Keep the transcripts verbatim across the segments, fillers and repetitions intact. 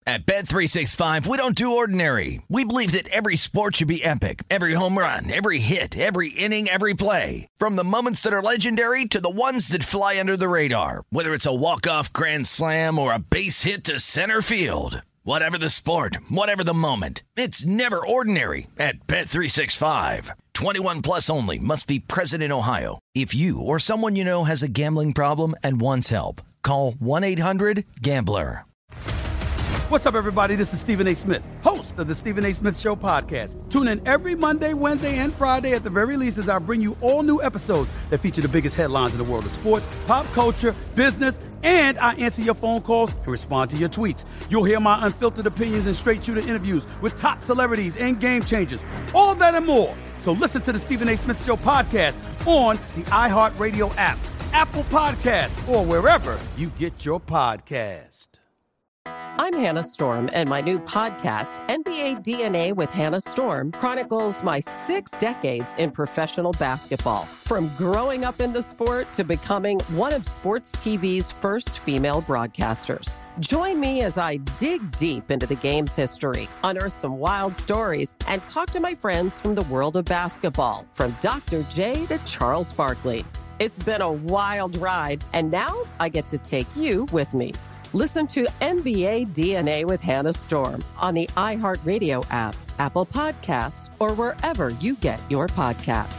At Bet three sixty-five, we don't do ordinary. We believe that every sport should be epic. Every home run, every hit, every inning, every play. From the moments that are legendary to the ones that fly under the radar. Whether it's a walk-off grand slam or a base hit to center field. Whatever the sport, whatever the moment. It's never ordinary at Bet three sixty-five. twenty-one plus only. Must be present in Ohio. If you or someone you know has a gambling problem and wants help, call one eight hundred gambler. What's up, everybody? This is Stephen A. Smith, host of the Stephen A. Smith Show podcast. Tune in every Monday, Wednesday, and Friday at the very least as I bring you all new episodes that feature the biggest headlines in the world of sports, pop culture, business, and I answer your phone calls and respond to your tweets. You'll hear my unfiltered opinions and straight-shooter interviews with top celebrities and game changers. All that and more. So listen to the Stephen A. Smith Show podcast on the iHeartRadio app, Apple Podcasts, or wherever you get your podcast. I'm Hannah Storm, and my new podcast, N B A D N A with Hannah Storm, chronicles my six decades in professional basketball. From growing up in the sport to becoming one of sports T V's first female broadcasters. Join me as I dig deep into the game's history, unearth some wild stories, and talk to my friends from the world of basketball, from Doctor J to Charles Barkley. It's been a wild ride, and now I get to take you with me. Listen to N B A D N A with Hannah Storm on the iHeartRadio app, Apple Podcasts, or wherever you get your podcasts.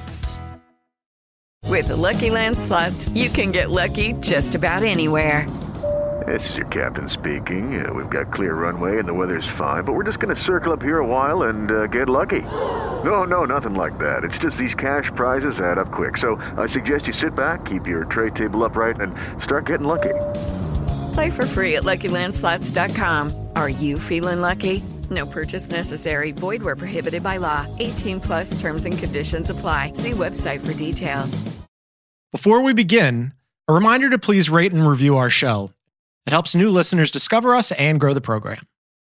With the Lucky Land Slots, you can get lucky just about anywhere. This is your captain speaking. Uh, we've got clear runway and the weather's fine, but we're just going to circle up here a while and uh, get lucky. No, no, nothing like that. It's just these cash prizes add up quick. So I suggest you sit back, keep your tray table upright, and start getting lucky. Play for free at Lucky Land Slots dot com. Are you feeling lucky? No purchase necessary. Void where prohibited by law. eighteen plus terms and conditions apply. See website for details. Before we begin, a reminder to please rate and review our show. It helps new listeners discover us and grow the program.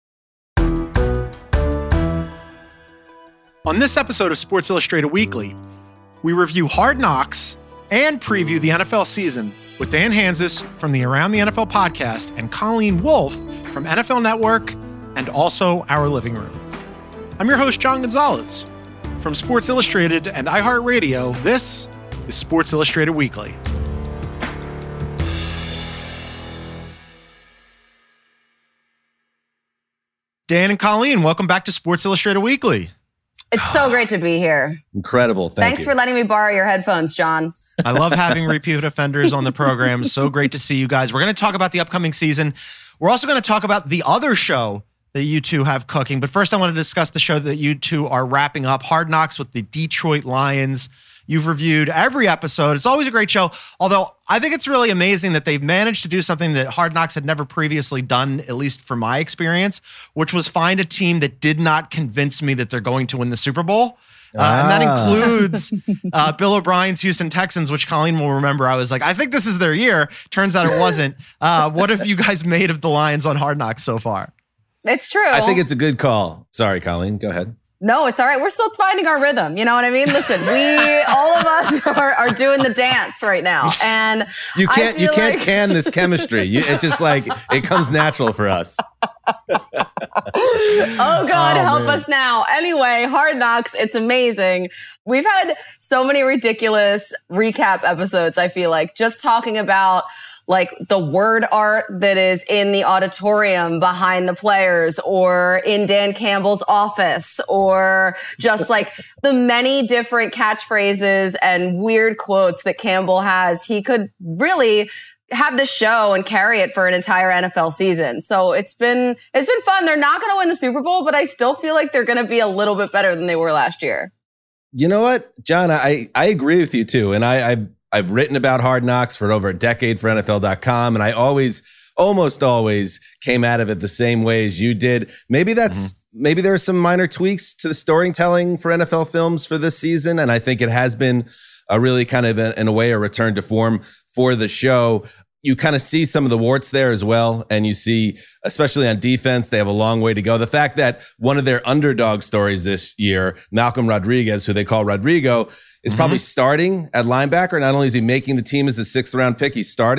On this episode of Sports Illustrated Weekly, we review Hard Knocks and preview the N F L season with Dan Hanzus from the Around the N F L podcast and Colleen Wolfe from N F L Network and also Our Living Room. I'm your host, John Gonzalez. From Sports Illustrated and iHeartRadio, this is Sports Illustrated Weekly. Dan and Colleen, welcome back to Sports Illustrated Weekly. It's so great to be here. Incredible. Thank Thanks you. for letting me borrow your headphones, John. I love having repeat offenders on the program. So great to see you guys. We're going to talk about the upcoming season. We're also going to talk about the other show that you two have cooking. But first, I want to discuss the show that you two are wrapping up, Hard Knocks with the Detroit Lions. You've reviewed every episode. It's always a great show. Although I think it's really amazing that they've managed to do something that Hard Knocks had never previously done, at least from my experience, which was find a team that did not convince me that they're going to win the Super Bowl. Uh, ah. And that includes uh, Bill O'Brien's Houston Texans, which Colleen will remember. I was like, I think this is their year. Turns out it wasn't. Uh, what have you guys made of the Lions on Hard Knocks so far? It's true. I think it's a good call. Sorry, Colleen. Go ahead. No, it's all right. We're still finding our rhythm. You know what I mean? Listen, we, all of us are, are doing the dance right now. And you can't, you can't like... can this chemistry. You, it's just like, it comes natural for us. Oh God, oh, help man. us now. Anyway, Hard Knocks. It's amazing. We've had so many ridiculous recap episodes. I feel like just talking about like the word art that is in the auditorium behind the players or in Dan Campbell's office, or just like the many different catchphrases and weird quotes that Campbell has. He could really have the show and carry it for an entire N F L season. So it's been, it's been fun. They're not going to win the Super Bowl, but I still feel like they're going to be a little bit better than they were last year. You know what, John, I, I agree with you too. And I, I've, I've written about Hard Knocks for over a decade for N F L dot com, and I always, almost always came out of it the same way as you did. Maybe that's, mm-hmm. maybe there are some minor tweaks to the storytelling for N F L films for this season, and I think it has been a really kind of, a, in a way, a return to form for the show. You kind of see some of the warts there as well. And you see, especially on defense, they have a long way to go. The fact that one of their underdog stories this year, Malcolm Rodriguez, who they call Rodrigo, is mm-hmm. probably starting at linebacker. Not only is he making the team as a sixth round pick, he's starting.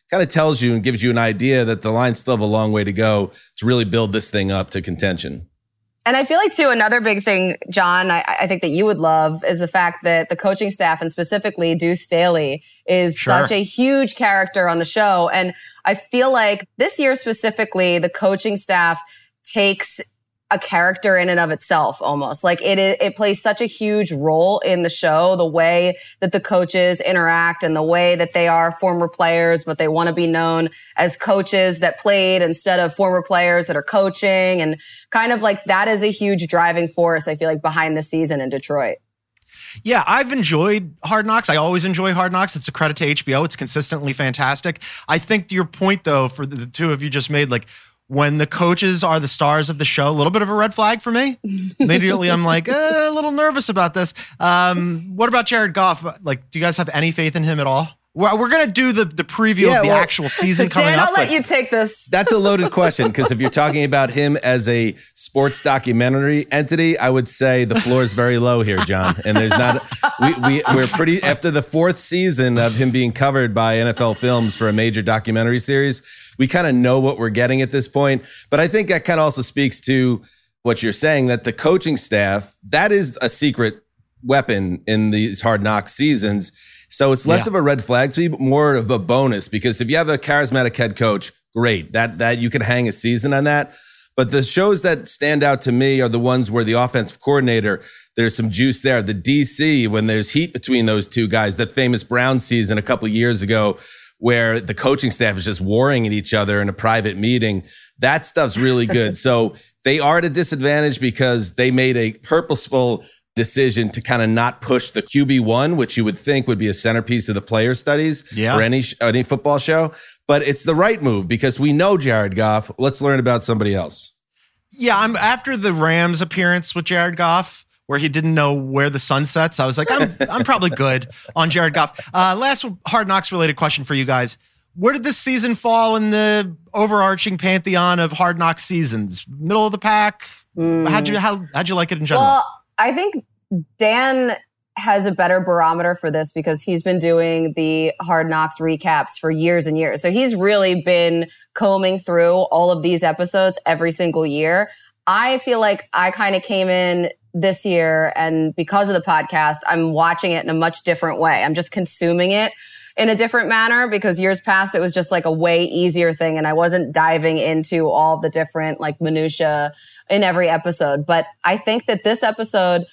kind of tells you and gives you an idea that the Lions still have a long way to go to really build this thing up to contention. And I feel like, too, another big thing, John, I, I think that you would love is the fact that the coaching staff, and specifically Deuce Staley, is Sure. such a huge character on the show. And I feel like this year specifically, the coaching staff takes a character in and of itself almost. Like it is, it plays such a huge role in the show, the way that the coaches interact and the way that they are former players, but they want to be known as coaches that played instead of former players that are coaching. And kind of like that is a huge driving force, I feel like, behind the season in Detroit. Yeah, I've enjoyed Hard Knocks. I always enjoy Hard Knocks. It's a credit to H B O. It's consistently fantastic. I think your point, though, for the two of you just made, like, when the coaches are the stars of the show, a little bit of a red flag for me. Immediately, I'm like, eh, a little nervous about this. Um, what about Jared Goff? Like, do you guys have any faith in him at all? We're, we're going to do the, the preview Yeah, of the well, actual season coming Dan, up. I'll let but- you take this. That's a loaded question, because if you're talking about him as a sports documentary entity, I would say the floor is very low here, John. And there's not, we, we, we're pretty, after the fourth season of him being covered by N F L Films for a major documentary series, we kind of know what we're getting at this point. But I think that kind of also speaks to what you're saying, that the coaching staff, that is a secret weapon in these Hard Knocks seasons. So it's less Yeah. of a red flag, to be more of a bonus, because if you have a charismatic head coach, great. That that you can hang a season on that. But the shows that stand out to me are the ones where the offensive coordinator, there's some juice there. The D C, when there's heat between those two guys, that famous Brown season a couple of years ago, where the coaching staff is just warring at each other in a private meeting. That stuff's really good. So they are at a disadvantage because they made a purposeful decision to kind of not push the Q B one, which you would think would be a centerpiece of the player studies Yeah. for any any football show. But it's the right move because we know Jared Goff. Let's learn about somebody else. Yeah, I'm after the Rams appearance with Jared Goff, where he didn't know where the sun sets. I was like, I'm I'm probably good on Jared Goff. Uh, last Hard Knocks related question for you guys. Where did this season fall in the overarching pantheon of Hard Knocks seasons? Middle of the pack? Mm. How'd you how, how'd you like it in general? Well, I think Dan has a better barometer for this because he's been doing the Hard Knocks recaps for years and years. So he's really been combing through all of these episodes every single year. I feel like I kind of came in this year, and because of the podcast, I'm watching it in a much different way. I'm just consuming it in a different manner because years past, it was just like a way easier thing. And I wasn't diving into all the different like minutia in every episode. But I think that this episode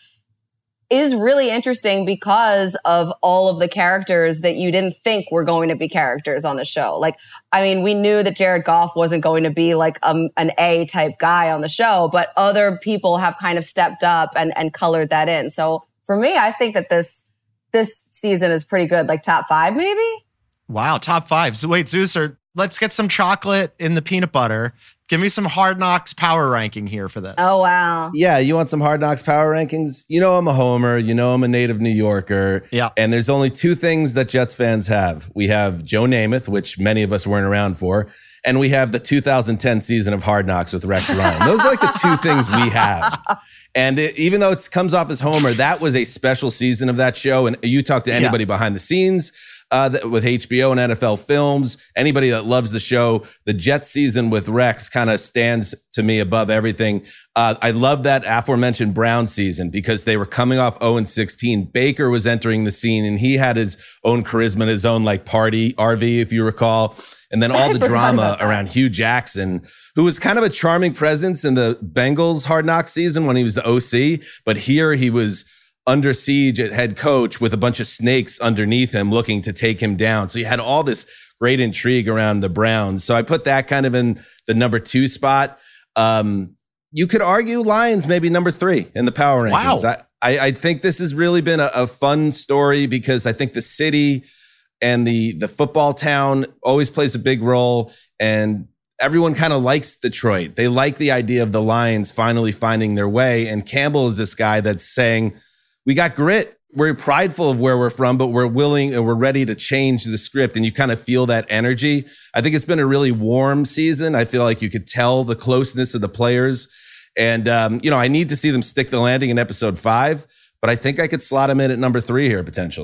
is really interesting because of all of the characters that you didn't think were going to be characters on the show. Like, I mean, we knew that Jared Goff wasn't going to be like um, an A type guy on the show, but other people have kind of stepped up and, and colored that in. So for me, I think that this, this season is pretty good. Like top five, maybe? Wow, top five. So wait, Zeus, or let's get some chocolate in the peanut butter. Give me some Hard Knocks power ranking here for this. Oh, wow. Yeah, you want some Hard Knocks power rankings? You know I'm a homer. You know I'm a native New Yorker. Yeah. And there's only two things that Jets fans have. We have Joe Namath, which many of us weren't around for, and we have the two thousand ten season of Hard Knocks with Rex Ryan. Those are like the two things we have. And it, even though it comes off as homer, that was a special season of that show. And you talk to anybody Yeah. behind the scenes, Uh, with H B O and N F L Films, anybody that loves the show, the Jets season with Rex kind of stands to me above everything. Uh, I love that aforementioned Brown season because they were coming off oh and sixteen. Baker was entering the scene and he had his own charisma, his own like party R V, if you recall. And then all the drama around Hugh Jackson, who was kind of a charming presence in the Bengals Hard Knocks season when he was the O C. But here he was under siege at head coach with a bunch of snakes underneath him looking to take him down. So you had all this great intrigue around the Browns. So I put that kind of in the number two spot. Um, you could argue Lions maybe number three in the power rankings. Wow. I, I, I think this has really been a, a fun story because I think the city and the, the football town always plays a big role, and everyone kind of likes Detroit. They like the idea of the Lions finally finding their way. And Campbell is this guy that's saying, we got grit. We're prideful of where we're from, but we're willing and we're ready to change the script. And you kind of feel that energy. I think it's been a really warm season. I feel like you could tell the closeness of the players. And, um, you know, I need to see them stick the landing in episode five, but I think I could slot them in at number three here potentially.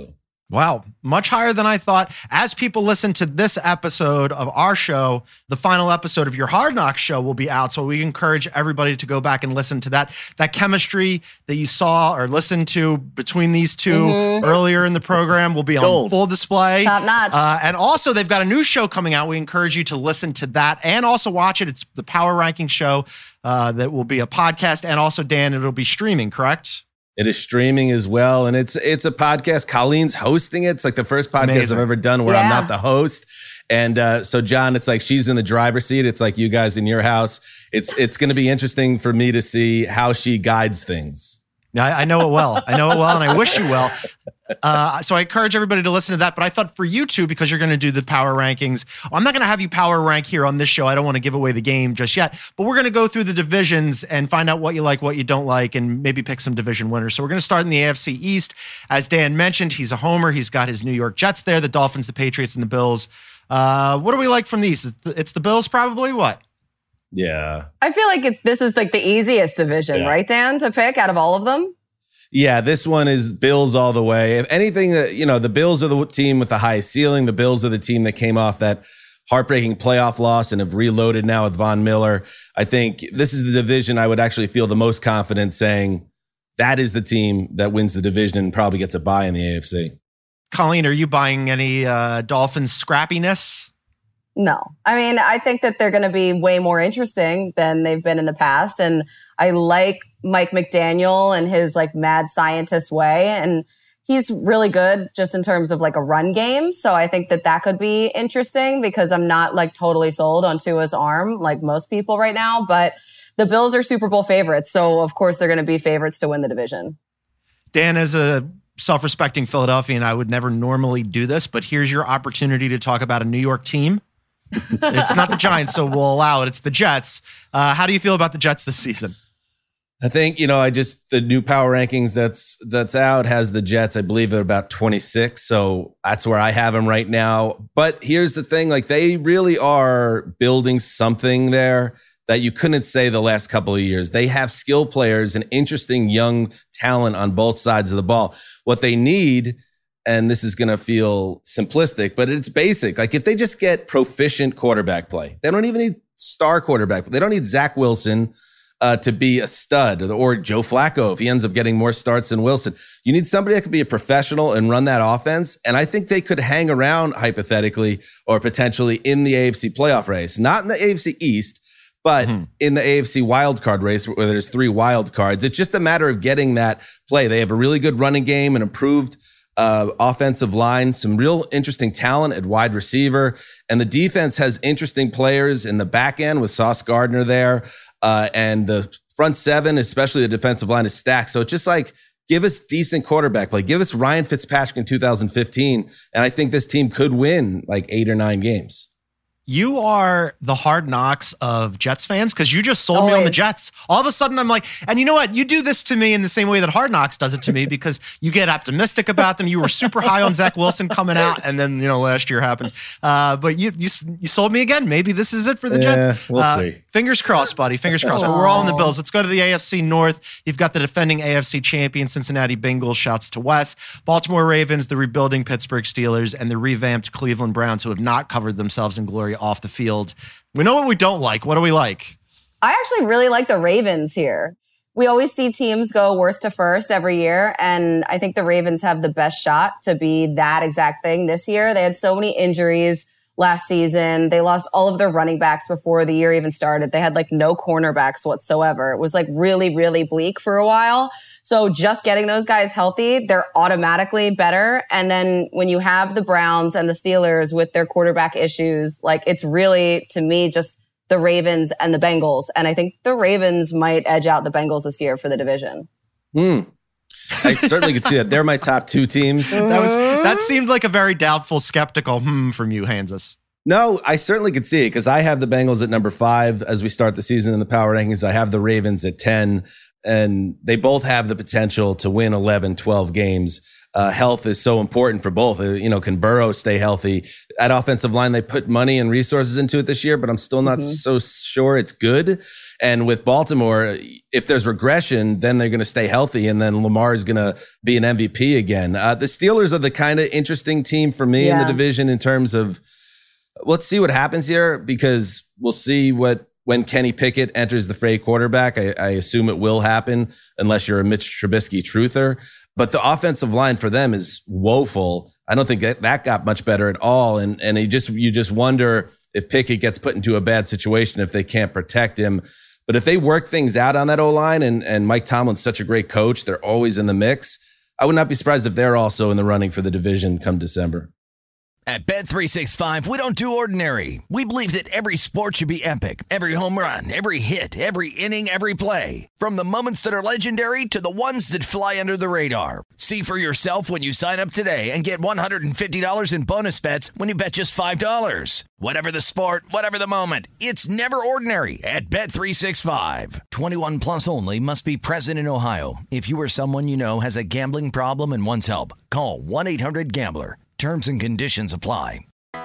Wow, much higher than I thought. As people listen to this episode of our show, the final episode of your Hard Knocks show will be out. So we encourage everybody to go back and listen to that. That chemistry that you saw or listened to between these two mm-hmm. earlier in the program will be on Gold. full display. Top notch. Uh, and also, they've got a new show coming out. We encourage you to listen to that and also watch it. It's the Power Ranking Show uh, that will be a podcast. And also, Dan, it'll be streaming, correct? It is streaming as well, and it's it's a podcast. Colleen's hosting it. It's like the first podcast Amazing. I've ever done where yeah. I'm not the host. And uh, so, John, it's like she's in the driver's seat. It's like you guys in your house. It's it's going to be interesting for me to see how she guides things. I, I know it well. I know it well, and I wish you well. Uh, so I encourage everybody to listen to that. But I thought for you two, because you're going to do the power rankings, I'm not going to have you power rank here on this show. I don't want to give away the game just yet. But we're going to go through the divisions and find out what you like, what you don't like, and maybe pick some division winners. So we're going to start in the A F C East. As Dan mentioned, he's a homer. He's got his New York Jets there, the Dolphins, the Patriots, and the Bills. Uh, what do we like from these? It's the, it's the Bills probably? What? Yeah. I feel like it's this is like the easiest division, yeah. right, Dan, to pick out of all of them? Yeah, this one is Bills all the way. If anything, you know, the Bills are the team with the highest ceiling. The Bills are the team that came off that heartbreaking playoff loss and have reloaded now with Von Miller. I think this is the division I would actually feel the most confident saying that is the team that wins the division and probably gets a bye in the A F C. Colleen, are you buying any uh, Dolphins scrappiness? No. I mean, I think that they're going to be way more interesting than they've been in the past. And I like Mike McDaniel and his like mad scientist way. And he's really good just in terms of like a run game. So I think that that could be interesting because I'm not like totally sold on Tua's arm like most people right now. But the Bills are Super Bowl favorites. So of course they're going to be favorites to win the division. Dan, as a self-respecting Philadelphian, I would never normally do this, but here's your opportunity to talk about a New York team. It's not the Giants, so we'll allow it. It's the Jets. Uh, how do you feel about the Jets this season? I think, you know, I just, the new power rankings that's that's out has the Jets, I believe, at about twenty-six. So that's where I have them right now. But here's the thing, like they really are building something there that you couldn't say the last couple of years. They have skill players and interesting young talent on both sides of the ball. What they need, and this is going to feel simplistic, but it's basic. Like if they just get proficient quarterback play, they don't even need star quarterback. They don't need Zach Wilson uh, to be a stud or, or Joe Flacco if he ends up getting more starts than Wilson. You need somebody that could be a professional and run that offense. And I think they could hang around hypothetically or potentially in the A F C playoff race, not in the A F C East, but mm-hmm. in the A F C wildcard race where there's three wild cards. It's just a matter of getting that play. They have a really good running game, an improved Uh, offensive line, some real interesting talent at wide receiver. And the defense has interesting players in the back end with Sauce Gardner there. Uh, and the front seven, especially the defensive line, is stacked. So it's just like, give us decent quarterback play. Give us Ryan Fitzpatrick in two thousand fifteen. And I think this team could win like eight or nine games. You are the Hard Knocks of Jets fans because you just sold Always. me on the Jets. All of a sudden, I'm like, and you know what? You do this to me in the same way that Hard Knocks does it to me because you get optimistic about them. You were super high on Zach Wilson coming out, and then, you know, last year happened. Uh, but you, you you sold me again. Maybe this is it for the yeah, Jets. We'll uh, see. Fingers crossed, buddy. Fingers crossed. But we're all in the Bills. Let's go to the A F C North. You've got the defending A F C champion Cincinnati Bengals. Shouts to Wes. Baltimore Ravens, the rebuilding Pittsburgh Steelers, and the revamped Cleveland Browns, who have not covered themselves in glory off the field. We know what we don't like. What do we like? I actually really like the Ravens here. We always see teams go worst to first every year, and I think the Ravens have the best shot to be that exact thing this year. They had so many injuries last season. They lost all of their running backs before the year even started. They had like no cornerbacks whatsoever. It was like really, really bleak for a while. So just getting those guys healthy, they're automatically better. And then when you have the Browns and the Steelers with their quarterback issues, like it's really, to me, just the Ravens and the Bengals. And I think the Ravens might edge out the Bengals this year for the division. Hmm. I certainly could see that. They're my top two teams. That was that seemed like a very doubtful, skeptical hmm from you, Hansis. No, I certainly could see it because I have the Bengals at number five as we start the season in the power rankings. I have the Ravens at ten, and they both have the potential to win eleven, twelve games. uh, health is so important for both. Uh, you know, can Burrow stay healthy? At offensive line, they put money and resources into it this year, but I'm still not mm-hmm. so sure it's good. And with Baltimore, if there's regression, then they're going to stay healthy, and then Lamar is going to be an M V P again. Uh, the Steelers are the kind of interesting team for me yeah. in the division in terms of, let's see what happens here, because we'll see what when Kenny Pickett enters the fray quarterback. I, I assume it will happen unless you're a Mitch Trubisky truther. But the offensive line for them is woeful. I don't think that, that got much better at all. And and you just you just wonder if Pickett gets put into a bad situation if they can't protect him. But if they work things out on that O-line, and, and Mike Tomlin's such a great coach, they're always in the mix, I would not be surprised if they're also in the running for the division come December. At Bet three sixty-five, we don't do ordinary. We believe that every sport should be epic. Every home run, every hit, every inning, every play. From the moments that are legendary to the ones that fly under the radar. See for yourself when you sign up today and get one hundred fifty dollars in bonus bets when you bet just five dollars. Whatever the sport, whatever the moment, it's never ordinary at Bet three sixty-five. twenty-one plus only. Must be present in Ohio. If you or someone you know has a gambling problem and wants help, call one eight hundred gambler. Terms and conditions apply.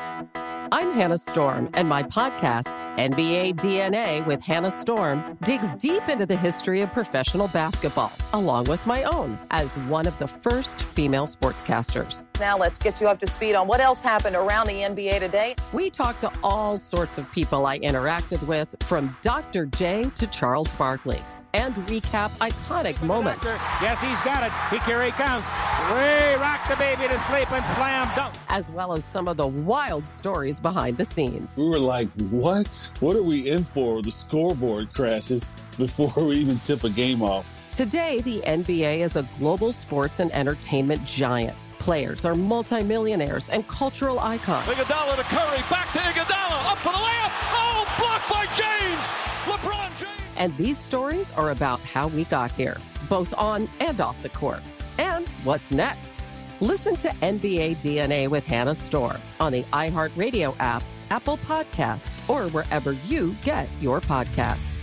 I'm Hannah Storm, and my podcast, N B A D N A with Hannah Storm, digs deep into the history of professional basketball, along with my own, as one of the first female sportscasters. Now let's get you up to speed on what else happened around the N B A today. We talked to all sorts of people I interacted with, from Doctor J to Charles Barkley, and recap iconic moments. Yes, he's got it. Here he comes. Way rock the baby to sleep and slam dunk. As well as some of the wild stories behind the scenes. We were like, what? What are we in for? The scoreboard crashes before we even tip a game off. Today, the N B A is a global sports and entertainment giant. Players are multimillionaires and cultural icons. Iguodala to Curry, back to Iguodala, up for the layup. Oh, blocked by James. LeBron James. And these stories are about how we got here, both on and off the court. And what's next? Listen to N B A D N A with Hannah Storm on the iHeartRadio app, Apple Podcasts, or wherever you get your podcasts.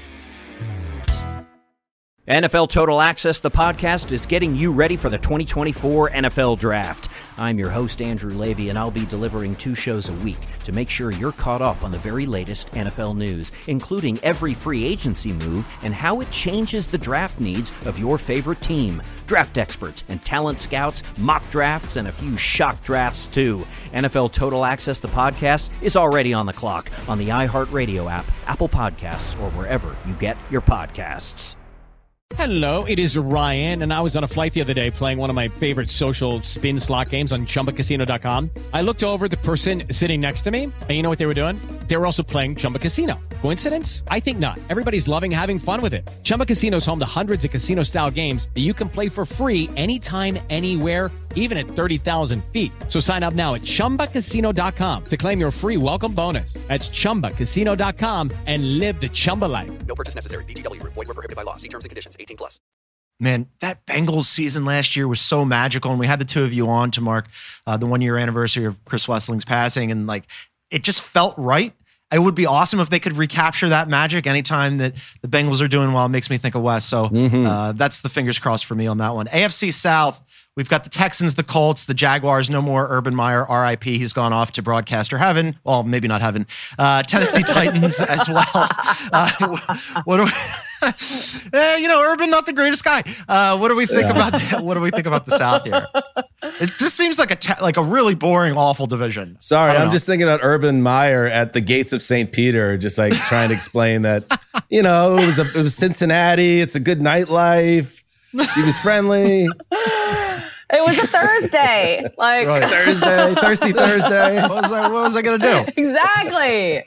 N F L Total Access, the podcast, is getting you ready for the twenty twenty-four N F L Draft. I'm your host, Andrew Levy, and I'll be delivering two shows a week to make sure you're caught up on the very latest N F L news, including every free agency move and how it changes the draft needs of your favorite team. Draft experts and talent scouts, mock drafts, and a few shock drafts, too. N F L Total Access, the podcast, is already on the clock on the iHeartRadio app, Apple Podcasts, or wherever you get your podcasts. Hello, it is Ryan, and I was on a flight the other day playing one of my favorite social spin slot games on Chumba Casino dot com. I looked over at the person sitting next to me, and you know what they were doing? They were also playing Chumba Casino. Coincidence? I think not. Everybody's loving having fun with it. Chumba Casino is home to hundreds of casino-style games that you can play for free anytime, anywhere, even at thirty thousand feet. So sign up now at Chumba Casino dot com to claim your free welcome bonus. That's Chumba Casino dot com and live the Chumba life. No purchase necessary. V G W. Void where prohibited by law. See terms and conditions. eighteen plus. Man, that Bengals season last year was so magical. And we had the two of you on to mark uh, the one-year anniversary of Chris Wesseling's passing. And, like, it just felt right. It would be awesome if they could recapture that magic anytime that the Bengals are doing well. It makes me think of Wes. So mm-hmm. uh, that's the fingers crossed for me on that one. A F C South, we've got the Texans, the Colts, the Jaguars. No more Urban Meyer, R I P. He's gone off to broadcaster heaven. Well, maybe not heaven. Uh, Tennessee Titans as well. Uh, what do we... eh, you know, Urban, not the greatest guy. Uh, what do we think yeah. about the, what do we think about the South here? It, this seems like a te- like a really boring, awful division. Sorry, I'm know. just thinking about Urban Meyer at the gates of Saint Peter, just like trying to explain that, you know, it was a, it was Cincinnati. It's a good nightlife. She was friendly. It was a Thursday. Like right. Thursday, thirsty Thursday. What was I, what was I going to do? Exactly.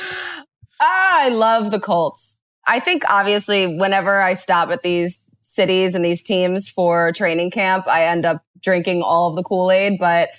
Ah, I love the Colts. I think obviously whenever I stop at these cities and these teams for training camp, I end up drinking all of the Kool-Aid. But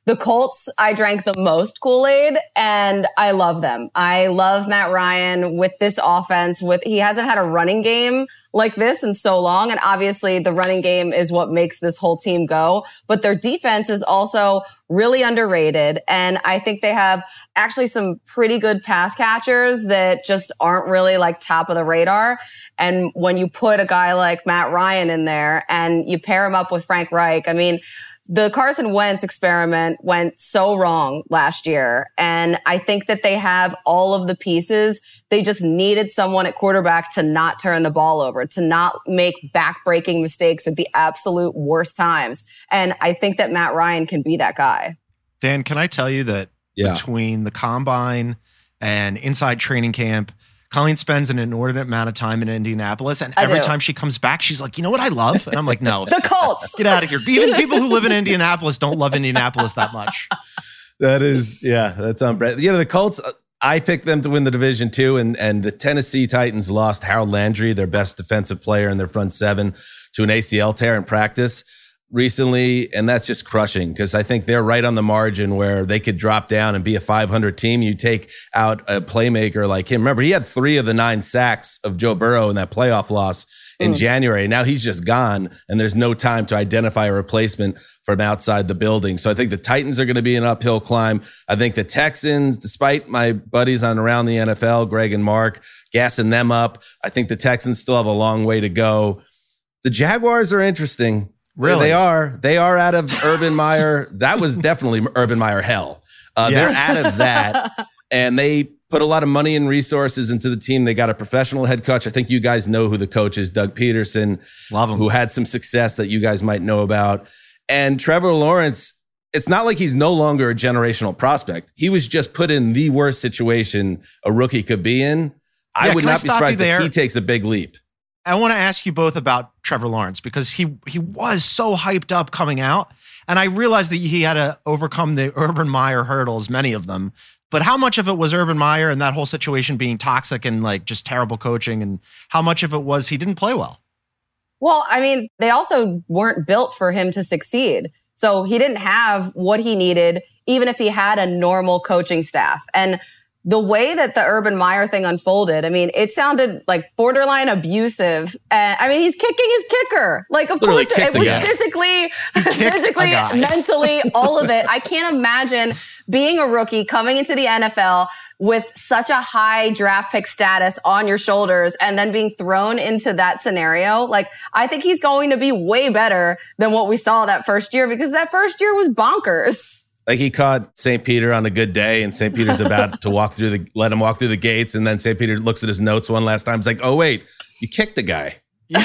The Colts, I drank the most Kool-Aid, and I love them. I love Matt Ryan with this offense. With he hasn't had a running game like this in so long, and obviously the running game is what makes this whole team go. But their defense is also really underrated, and I think they have actually some pretty good pass catchers that just aren't really like top of the radar. And when you put a guy like Matt Ryan in there and you pair him up with Frank Reich, I mean, the Carson Wentz experiment went so wrong last year. And I think that they have all of the pieces. They just needed someone at quarterback to not turn the ball over, to not make back-breaking mistakes at the absolute worst times. And I think that Matt Ryan can be that guy. Dan, can I tell you that yeah. between the combine and inside training camp, Colleen spends an inordinate amount of time in Indianapolis, and every time she comes back, she's like, you know what I love? And I'm like, no. The Colts. Get out of here. Even people who live in Indianapolis don't love Indianapolis that much. That is, yeah, that's on brand. You know, the Colts, I picked them to win the division too, and, and the Tennessee Titans lost Harold Landry, their best defensive player in their front seven, to an A C L tear in practice recently, and that's just crushing because I think they're right on the margin where they could drop down and be a five hundred team. You take out a playmaker like him. Remember, he had three of the nine sacks of Joe Burrow in that playoff loss in mm. January. Now he's just gone, and there's no time to identify a replacement from outside the building. So I think the Titans are going to be an uphill climb. I think the Texans, despite my buddies on around the N F L, Greg and Mark, gassing them up, I think the Texans still have a long way to go. The Jaguars are interesting. Really? They are. They are out of Urban Meyer. That was definitely Urban Meyer hell. Uh, yeah. They're out of that. And they put a lot of money and resources into the team. They got a professional head coach. I think you guys know who the coach is, Doug Peterson. Love him. Who had some success that you guys might know about. And Trevor Lawrence, it's not like he's no longer a generational prospect. He was just put in the worst situation a rookie could be in. I yeah, would not be surprised if he takes a big leap. I want to ask you both about Trevor Lawrence because he he was so hyped up coming out. And I realized that he had to overcome the Urban Meyer hurdles, many of them. But how much of it was Urban Meyer and that whole situation being toxic and like just terrible coaching? And how much of it was he didn't play well? Well, I mean, they also weren't built for him to succeed. So he didn't have what he needed, even if he had a normal coaching staff. And the way that the Urban Meyer thing unfolded, I mean, it sounded like borderline abusive. Uh, I mean, he's kicking his kicker. Like, of Literally course, it was guy. physically, physically, mentally, all of it. I can't imagine being a rookie coming into the N F L with such a high draft pick status on your shoulders and then being thrown into that scenario. Like, I think he's going to be way better than what we saw that first year because that first year was bonkers. Like he caught Saint Peter on a good day and Saint Peter's about to walk through the, let him walk through the gates. And then Saint Peter looks at his notes one last time. It's like, oh, wait, you kicked the guy. You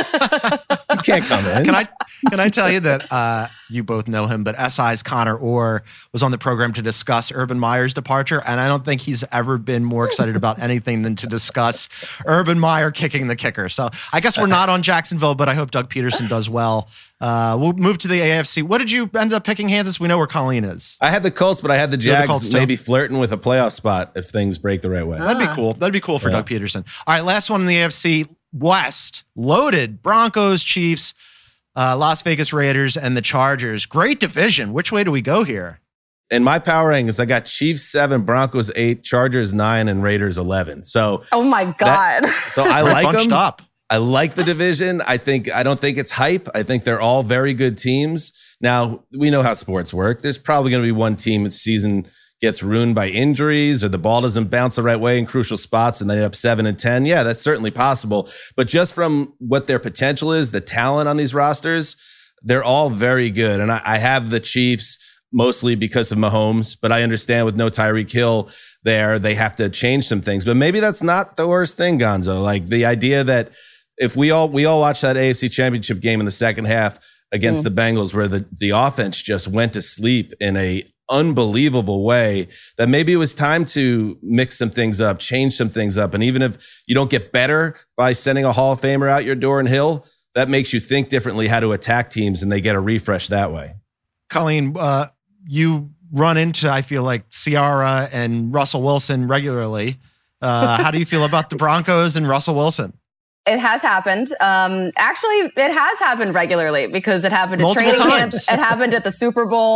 can't come in. Can I, can I tell you that uh, you both know him, but S I's Connor Orr was on the program to discuss Urban Meyer's departure. And I don't think he's ever been more excited about anything than to discuss Urban Meyer kicking the kicker. So I guess we're not on Jacksonville, but I hope Doug Peterson does well. Uh, we'll move to the A F C. What did you end up picking, Kansas? We know where Colleen is. I had the Colts, but I had the You had the Jags Colts maybe too? flirting with a playoff spot if things break the right way. That'd be cool. That'd be cool for Yeah. Doug Peterson. All right, last one in the A F C West. Loaded. Broncos, Chiefs, uh, Las Vegas Raiders, and the Chargers. Great division. Which way do we go here? In my power rankings, I got Chiefs seven, Broncos eight, Chargers nine, and Raiders eleven. So, Oh my God. that- so I We're like bunched them. up. I like the division. I think I don't think it's hype. I think they're all very good teams. Now, we know how sports work. There's probably going to be one team this season gets ruined by injuries or the ball doesn't bounce the right way in crucial spots and they end up seven and ten. Yeah, that's certainly possible. But just from what their potential is, the talent on these rosters, they're all very good. And I, I have the Chiefs mostly because of Mahomes, but I understand with no Tyreek Hill there, they have to change some things. But maybe that's not the worst thing, Gonzo. Like the idea that if we all we all watched that A F C Championship game in the second half against Mm. the Bengals where the, the offense just went to sleep in a unbelievable way, that maybe it was time to mix some things up, change some things up. And even if you don't get better by sending a Hall of Famer out your door in Hill, that makes you think differently how to attack teams and they get a refresh that way. Colleen, uh, you run into, I feel like, Ciara and Russell Wilson regularly. Uh, how do you feel about the Broncos and Russell Wilson? It has happened. Um, actually, it has happened regularly because it happened at Multiple training camp. times. It happened at the Super Bowl.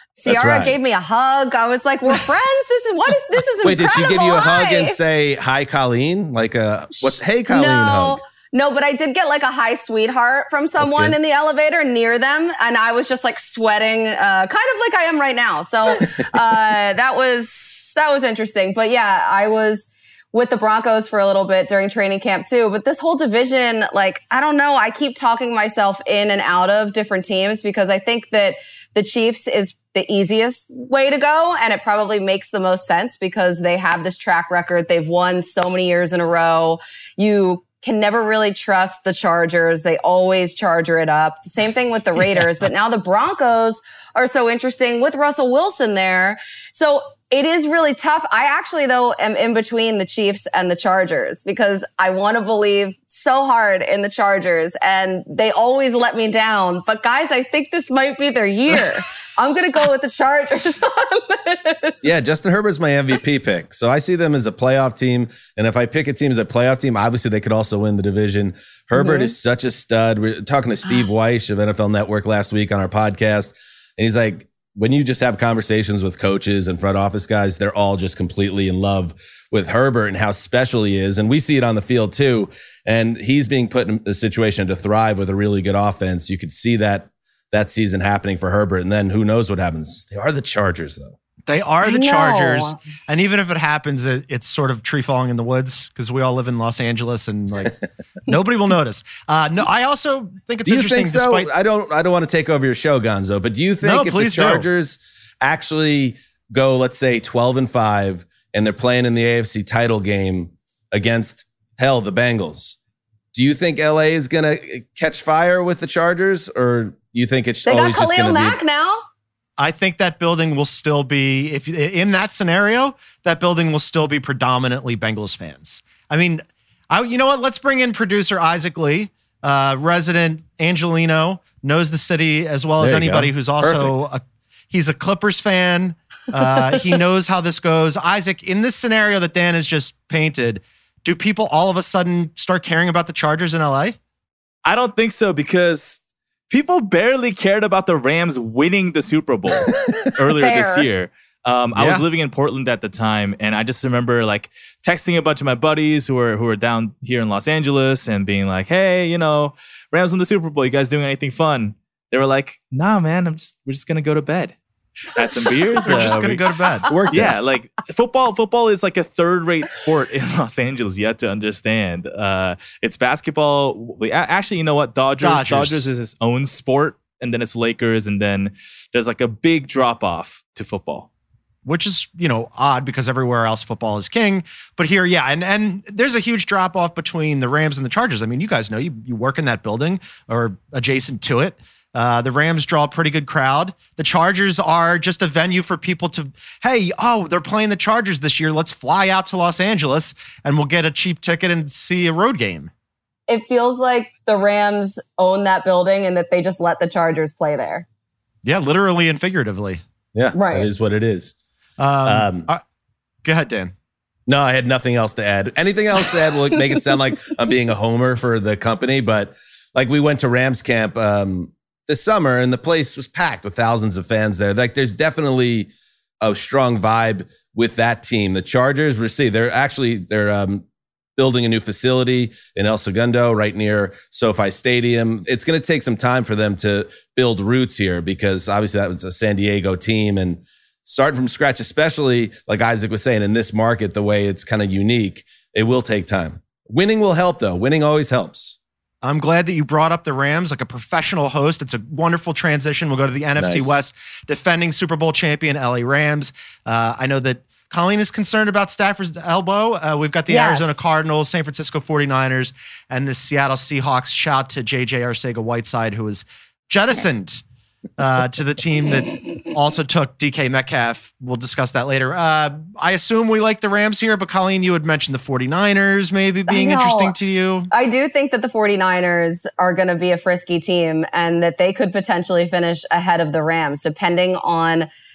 Ciara right. gave me a hug. I was like, we're friends. This is what is this is Wait, did she give you a incredible. hug Hi. and say, hi, Colleen? Like a, what's, hey, Colleen no, hug? No, but I did get like a hi, sweetheart from someone good. in the elevator near them. And I was just like sweating, uh, kind of like I am right now. So uh, that was, that was interesting. But yeah, I was with the Broncos for a little bit during training camp too. But this whole division, like, I don't know. I keep talking myself in and out of different teams because I think that the Chiefs is the easiest way to go. And it probably makes the most sense because they have this track record. They've won so many years in a row. You can never really trust the Chargers. They always charger it up. The same thing with the Raiders. Yeah. But now the Broncos are so interesting with Russell Wilson there. So it is really tough. I actually, though, am in between the Chiefs and the Chargers because I want to believe so hard in the Chargers and they always let me down. But guys, I think this might be their year. I'm going to go with the Chargers on this. Yeah, Justin Herbert's my M V P pick. So I see them as a playoff team. And if I pick a team as a playoff team, obviously they could also win the division. Herbert mm-hmm. is such a stud. We're talking to Steve Weish of N F L Network last week on our podcast. And he's like, when you just have conversations with coaches and front office guys, they're all just completely in love with Herbert and how special he is. And we see it on the field too. And he's being put in a situation to thrive with a really good offense. You could see that that season happening for Herbert. And then who knows what happens? They are the Chargers though. They are the Chargers. And even if it happens, it, it's sort of tree falling in the woods because we all live in Los Angeles and like nobody will notice. Uh, no, I also think it's do you interesting. Think so? Despite- I don't, I don't want to take over your show, Gonzo, but do you think no, if please the Chargers do. actually go, let's say twelve and five and they're playing in the A F C title game against hell, the Bengals, do you think L A is going to catch fire with the Chargers or you think it's they always got just going to be? Mack now? I think that building will still be, if in that scenario, that building will still be predominantly Bengals fans. I mean, I, you know what? Let's bring in producer Isaac Lee, uh, resident Angelino, knows the city as well as anybody go. who's also a, he's a Clippers fan. Uh, he knows how this goes. Isaac, in this scenario that Dan has just painted, do people all of a sudden start caring about the Chargers in L A? I don't think so because people barely cared about the Rams winning the Super Bowl earlier Fair. this year. Um, I Yeah. was living in Portland at the time, and I just remember like texting a bunch of my buddies who were who were down here in Los Angeles and being like, "Hey, you know, Rams won the Super Bowl. You guys doing anything fun?" They were like, "Nah, man. I'm just we're just gonna go to bed, had some beers. We're just uh, going to we- go to bed. Worked yeah, like football. Football is like a third-rate sport in Los Angeles. You have to understand. Uh, it's basketball. We, a- actually, you know what? Dodgers. Dodgers. Dodgers is its own sport, and then it's Lakers, and then there's like a big drop-off to football. Which is, you know, odd because everywhere else football is king. But here, yeah, and and there's a huge drop off between the Rams and the Chargers. I mean, you guys know you you work in that building or adjacent to it. Uh, the Rams draw a pretty good crowd. The Chargers are just a venue for people to, hey, oh, they're playing the Chargers this year. Let's fly out to Los Angeles and we'll get a cheap ticket and see a road game. It feels like the Rams own that building and that they just let the Chargers play there. Yeah, literally and figuratively. Yeah, Right. that is what it is. Um, Um, uh, go ahead, Dan. No, I had nothing else to add. Anything else to add will make it sound like I'm being a homer for the company. But like we went to Rams camp um, this summer and the place was packed with thousands of fans there. Like there's definitely a strong vibe with that team. The Chargers, we'll see. They're actually, they're um, building a new facility in El Segundo right near SoFi Stadium. It's going to take some time for them to build roots here because obviously that was a San Diego team and starting from scratch, especially like Isaac was saying in this market, the way it's kind of unique, it will take time. Winning will help though. Winning always helps. I'm glad that you brought up the Rams like a professional host. It's a wonderful transition. We'll go to the N F C Nice. West, defending Super Bowl champion L A Rams. Uh, I know that Colleen is concerned about Stafford's elbow. Uh, we've got the Yes. Arizona Cardinals, San Francisco forty-niners, and the Seattle Seahawks. Shout to J J Arcega-Whiteside, who was jettisoned uh, to the team that also took D K Metcalf. We'll discuss that later. Uh, I assume we like the Rams here, but Colleen, you had mentioned the forty-niners maybe being I know. interesting to you. I do think that the forty-niners are going to be a frisky team and that they could potentially finish ahead of the Rams, depending on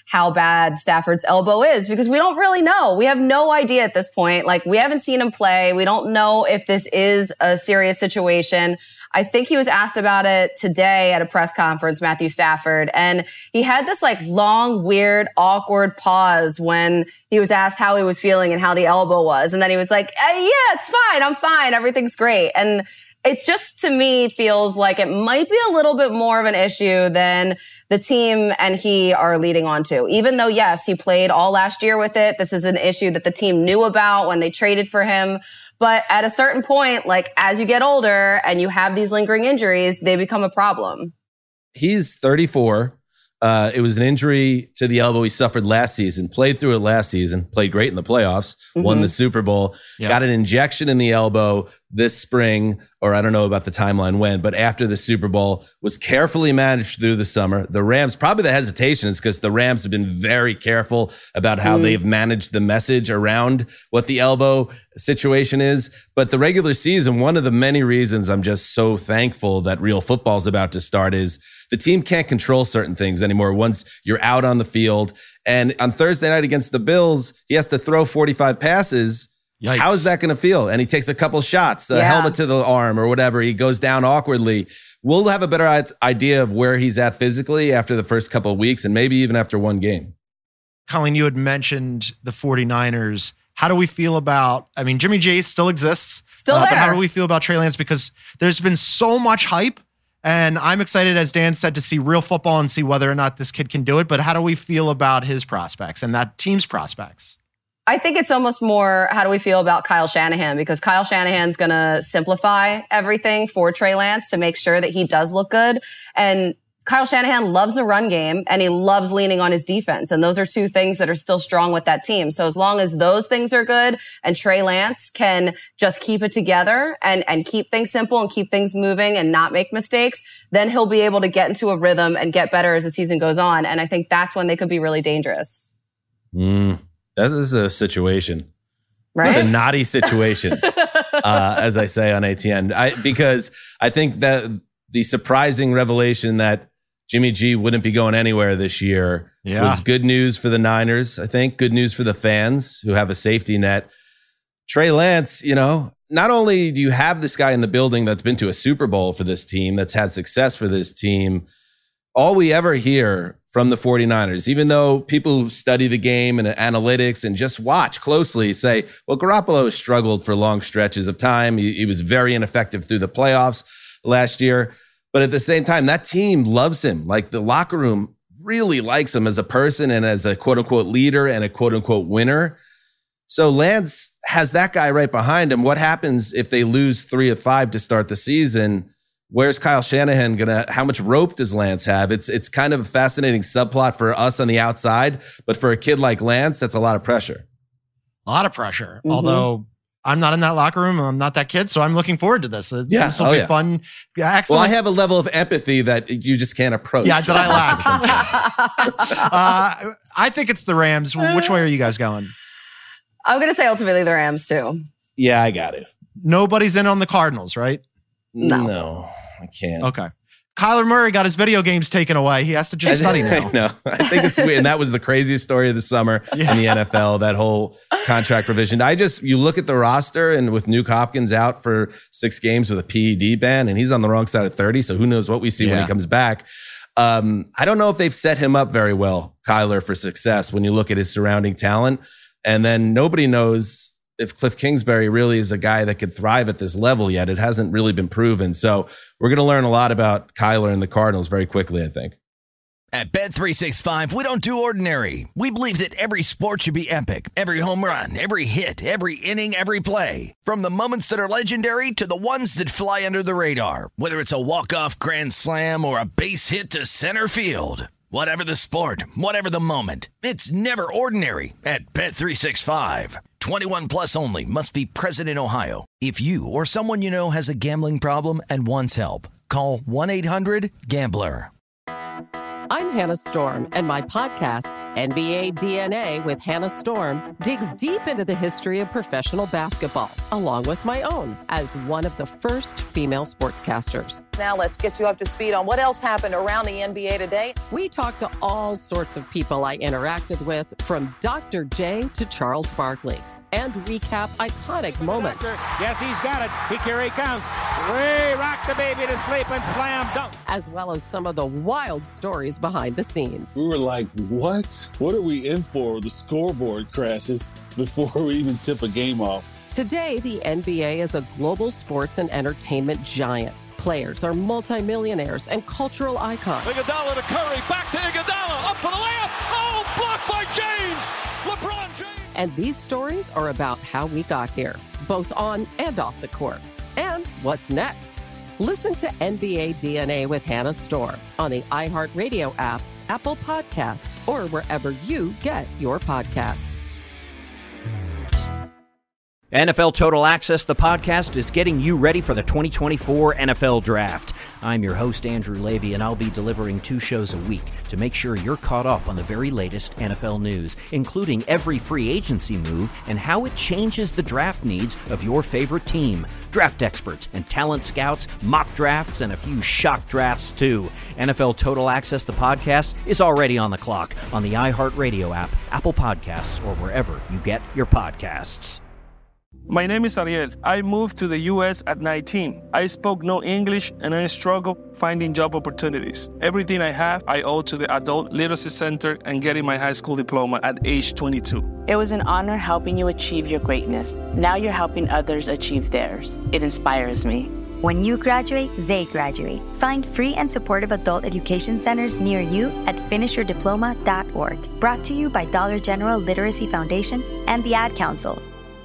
how bad Stafford's elbow is, because we don't really know. We have no idea at this point. Like, we haven't seen him play. We don't know if this is a serious situation. I think he was asked about it today at a press conference, Matthew Stafford, and he had this like long, weird, awkward pause when he was asked how he was feeling and how the elbow was. And then he was like, hey, yeah, it's fine. I'm fine. Everything's great. And it just, to me, feels like it might be a little bit more of an issue than the team and he are leading on to. Even though, yes, he played all last year with it. This is an issue that the team knew about when they traded for him. But at a certain point, like as you get older and you have these lingering injuries, they become a problem. He's thirty-four. Uh, it was an injury to the elbow he suffered last season, played through it last season, played great in the playoffs, mm-hmm. won the Super Bowl, yep. got an injection in the elbow this spring, or I don't know about the timeline when, but after the Super Bowl, was carefully managed through the summer. The Rams, probably the hesitation is because the Rams have been very careful about how mm. they've managed the message around what the elbow situation is. But the regular season, one of the many reasons I'm just so thankful that real football is about to start is the team can't control certain things anymore once you're out on the field. And on Thursday night against the Bills, he has to throw forty-five passes. Yikes. How is that going to feel? And he takes a couple shots, the yeah. helmet to the arm or whatever. He goes down awkwardly. We'll have a better idea of where he's at physically after the first couple of weeks and maybe even after one game. Colleen, you had mentioned the 49ers. How do we feel about, I mean, Jimmy G still exists. Still there. Uh, but how do we feel about Trey Lance? Because there's been so much hype. And I'm excited, as Dan said, to see real football and see whether or not this kid can do it. But how do we feel about his prospects and that team's prospects? I think it's almost more, how do we feel about Kyle Shanahan? Because Kyle Shanahan's going to simplify everything for Trey Lance to make sure that he does look good. And Kyle Shanahan loves the run game and he loves leaning on his defense. And those are two things that are still strong with that team. So as long as those things are good and Trey Lance can just keep it together and, and keep things simple and keep things moving and not make mistakes, then he'll be able to get into a rhythm and get better as the season goes on. And I think that's when they could be really dangerous. Mm. That is a situation. Right? It's a naughty situation, uh, as I say on A T N. I, because I think that the surprising revelation that Jimmy G wouldn't be going anywhere this year yeah. was good news for the Niners, I think. Good news for the fans who have a safety net. Trey Lance, you know, not only do you have this guy in the building that's been to a Super Bowl for this team, that's had success for this team, all we ever hear from the 49ers, even though people who study the game and analytics and just watch closely say, well, Garoppolo has struggled for long stretches of time. He, he was very ineffective through the playoffs last year. But at the same time, that team loves him. Like the locker room really likes him as a person and as a quote unquote leader and a quote unquote winner. So Lance has that guy right behind him. What happens if they lose three of five to start the season? Where's Kyle Shanahan gonna, how much rope does Lance have? It's it's kind of a fascinating subplot for us on the outside, but for a kid like Lance, that's a lot of pressure. A lot of pressure. Mm-hmm. Although I'm not in that locker room, I'm not that kid, so I'm looking forward to this. Yeah. This will oh, be yeah. fun. Yeah, excellent. Well, I have a level of empathy that you just can't approach. Yeah, that I lack. uh, I think it's the Rams. Which way are you guys going? I'm going to say ultimately the Rams too. Yeah, I got it. Nobody's in on the Cardinals, right? No. No, I can't. Okay. Kyler Murray got his video games taken away. He has to just study now. I know. I think it's weird. And that was the craziest story of the summer yeah. in the N F L, that whole contract provision. I just, you look at the roster and with Nuke Hopkins out for six games with a P E D ban, and he's on the wrong side of thirty. So who knows what we see yeah. when he comes back. Um, I don't know if they've set him up very well, Kyler, for success when you look at his surrounding talent. And then nobody knows if Cliff Kingsbury really is a guy that could thrive at this level yet. It hasn't really been proven. So we're going to learn a lot about Kyler and the Cardinals very quickly, I think. At Bet three sixty-five, we don't do ordinary. We believe that every sport should be epic. Every home run, every hit, every inning, every play. From the moments that are legendary to the ones that fly under the radar. Whether it's a walk-off grand slam or a base hit to center field. Whatever the sport, whatever the moment, it's never ordinary at Bet three sixty-five. twenty-one plus only. Must be present in Ohio. If you or someone you know has a gambling problem and wants help, call one eight hundred gambler. I'm Hannah Storm, and my podcast, N B A D N A with Hannah Storm digs deep into the history of professional basketball, along with my own, as one of the first female sportscasters. Now let's get you up to speed on what else happened around the N B A today. We talked to all sorts of people I interacted with, from Doctor J to Charles Barkley, and recap iconic moments. Yes, he's got it. He, here he comes. Way rock the baby to sleep and slam dunk. As well as some of the wild stories behind the scenes. We were like, what? What are we in for? The scoreboard crashes before we even tip a game off. Today, the N B A is a global sports and entertainment giant. Players are multimillionaires and cultural icons. Iguodala to Curry, back to Iguodala, up for the layup. Oh, blocked by James. LeBron James. And these stories are about how we got here, both on and off the court. And what's next? Listen to N B A D N A with Hannah Storm on the iHeartRadio app, Apple Podcasts, or wherever you get your podcasts. N F L Total Access, the podcast, is getting you ready for the twenty twenty-four N F L Draft. I'm your host, Andrew Levy, and I'll be delivering two shows a week to make sure you're caught up on the very latest N F L news, including every free agency move and how it changes the draft needs of your favorite team. Draft experts and talent scouts, mock drafts, and a few shock drafts, too. N F L Total Access, the podcast, is already on the clock on the iHeartRadio app, Apple Podcasts, or wherever you get your podcasts. My name is Ariel. I moved to the U S at nineteen. I spoke no English and I struggled finding job opportunities. Everything I have, I owe to the Adult Literacy Center and getting my high school diploma at age twenty-two. It was an honor helping you achieve your greatness. Now you're helping others achieve theirs. It inspires me. When you graduate, they graduate. Find free and supportive adult education centers near you at finish your diploma dot org. Brought to you by Dollar General Literacy Foundation and the Ad Council.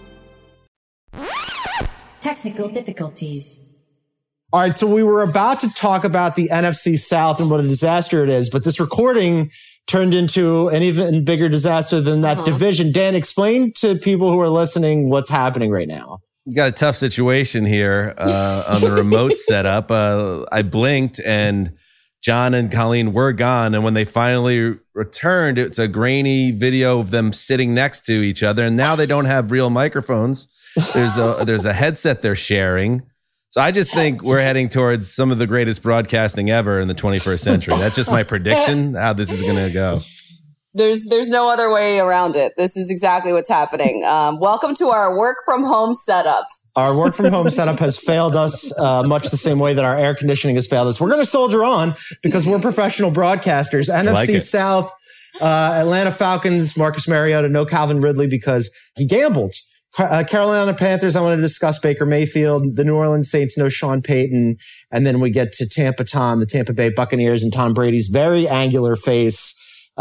Technical difficulties. All right, so we were about to talk about the N F C South and what a disaster it is, but this recording turned into an even bigger disaster than that uh-huh. division. Dan, explain to people who are listening what's happening right now. You got a tough situation here uh, on the remote setup. Uh, I blinked and John and Colleen were gone. And when they finally returned, it's a grainy video of them sitting next to each other. And now they don't have real microphones. There's a there's a headset they're sharing. So I just think we're heading towards some of the greatest broadcasting ever in the twenty-first century. That's just my prediction, how this is going to go. There's there's no other way around it. This is exactly what's happening. Um, welcome to our work from home setup. Our work from home setup has failed us uh, much the same way that our air conditioning has failed us. We're going to soldier on because we're professional broadcasters. N F C like South, uh, Atlanta Falcons, Marcus Mariota, no Calvin Ridley because he gambled. Uh, Carolina Panthers, I want to discuss Baker Mayfield. The New Orleans Saints, no Sean Payton. And then we get to Tampa Tom, the Tampa Bay Buccaneers, and Tom Brady's very angular face.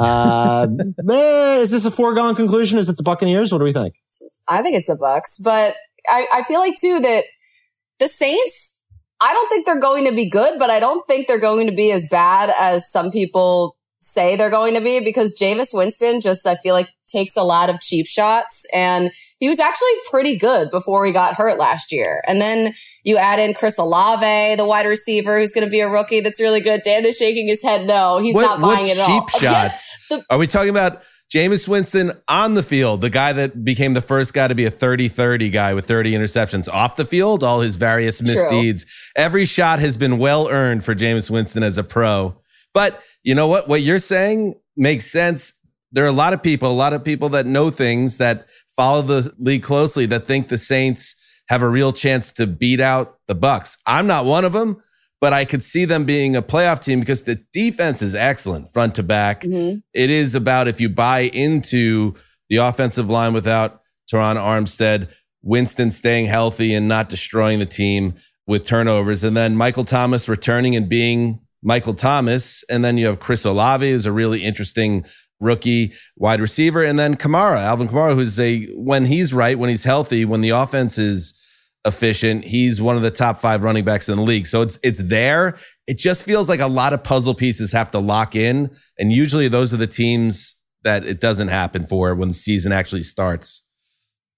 Uh, eh, is this a foregone conclusion? Is it the Buccaneers? What do we think? I think it's the Bucs, but I, I feel like too that the Saints, I don't think they're going to be good, but I don't think they're going to be as bad as some people say they're going to be, because Jameis Winston just, I feel like, takes a lot of cheap shots, and he was actually pretty good before he got hurt last year. And then you add in Chris Olave, the wide receiver, who's going to be a rookie that's really good. Dan is shaking his head no. He's what, not buying it at all. What cheap shots? The- Are we talking about Jameis Winston on the field, the guy that became the first guy to be a thirty thirty guy with thirty interceptions? Off the field, all his various misdeeds. True. Every shot has been well earned for Jameis Winston as a pro. But you know what? What you're saying makes sense. There are a lot of people, a lot of people that know things, that follow the league closely, that think the Saints have a real chance to beat out the Bucs. I'm not one of them, but I could see them being a playoff team because the defense is excellent front to back. Mm-hmm. It is about, if you buy into the offensive line without Teron Armstead, Winston staying healthy and not destroying the team with turnovers, and then Michael Thomas returning and being Michael Thomas. And then you have Chris Olave, who's a really interesting rookie wide receiver. And then Kamara, Alvin Kamara, who's a, when he's right, when he's healthy, when the offense is efficient, he's one of the top five running backs in the league. So it's, it's there. It just feels like a lot of puzzle pieces have to lock in. And usually those are the teams that it doesn't happen for when the season actually starts.